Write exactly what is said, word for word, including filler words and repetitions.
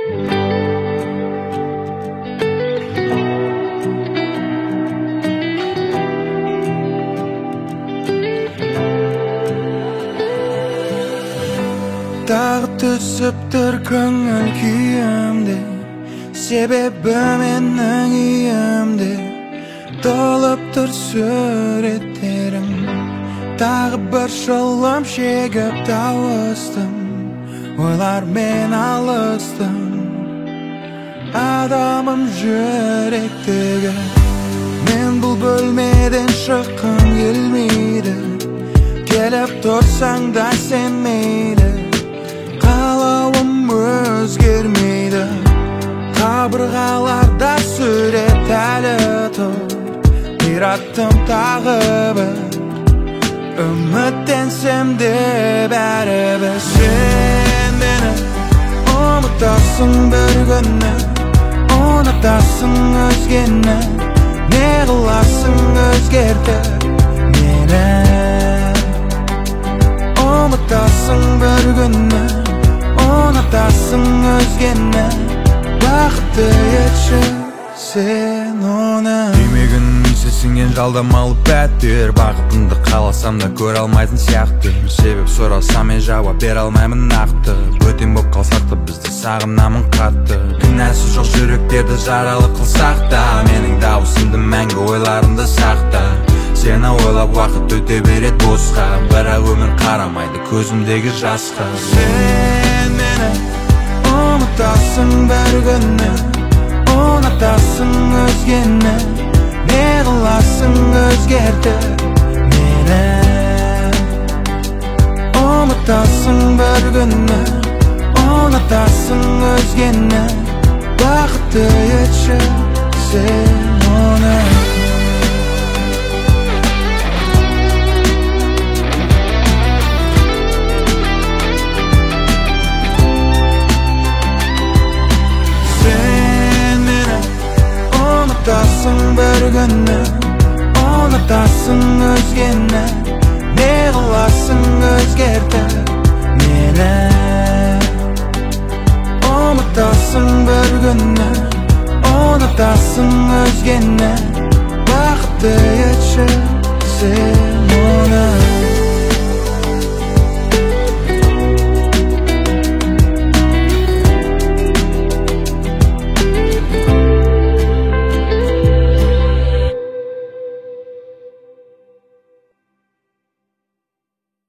Dağı түсіптір көңіл күйімде, себебі менің үйімде толып тұр суреттерің. Тағы бір шылым шегіп тауыстым, ойлармен алыстым. Адамым жүректегі, мен бұл бөлмеден шыққым келмейді. Келіп тұрсаң да сен мейлі, қалауым өзгермейді. Қабырғаларда сурет әлі тұр, қираттым тағы бір. Үміттенсем де бәрібір. Сен мені ұмытасың бір күні, ұнатасың өзгені. Не қыласың өзгертіп мені? Ұмытасың бір күні, ұнатасың өзгені. Бақытты етші сен оны. Демегін сенген жалдамалы бәттер, бақытынды қаласам да көре алмайтын сияқты. Себеп сұрасам мен жауап бере алмаймын нақты. Бөтен боп қалсақ та бізді сағынамын қатты. Кінәсі жоқ жүректерді жаралы қылсақ та, менің дауысымды мәңгі ойларында сақта. Сені ойлап уақыт өте берет босқа, бірақ өмір қарамайды көзімдегі жасқа. Сен мені ұмытасың бір күні, ұнатасың өзгені. Не қыласың өзгертіп мені? Ұмытасың бір күні, ұнатасың өзгені. Бақытты етші сен оны. Ұмытасың бір күні, ұнатасың өзгені. Не қыласың өзгертіп мені? Ұмытасың бір күні, ұнатасың өзгені. Бақытты етші сен оны.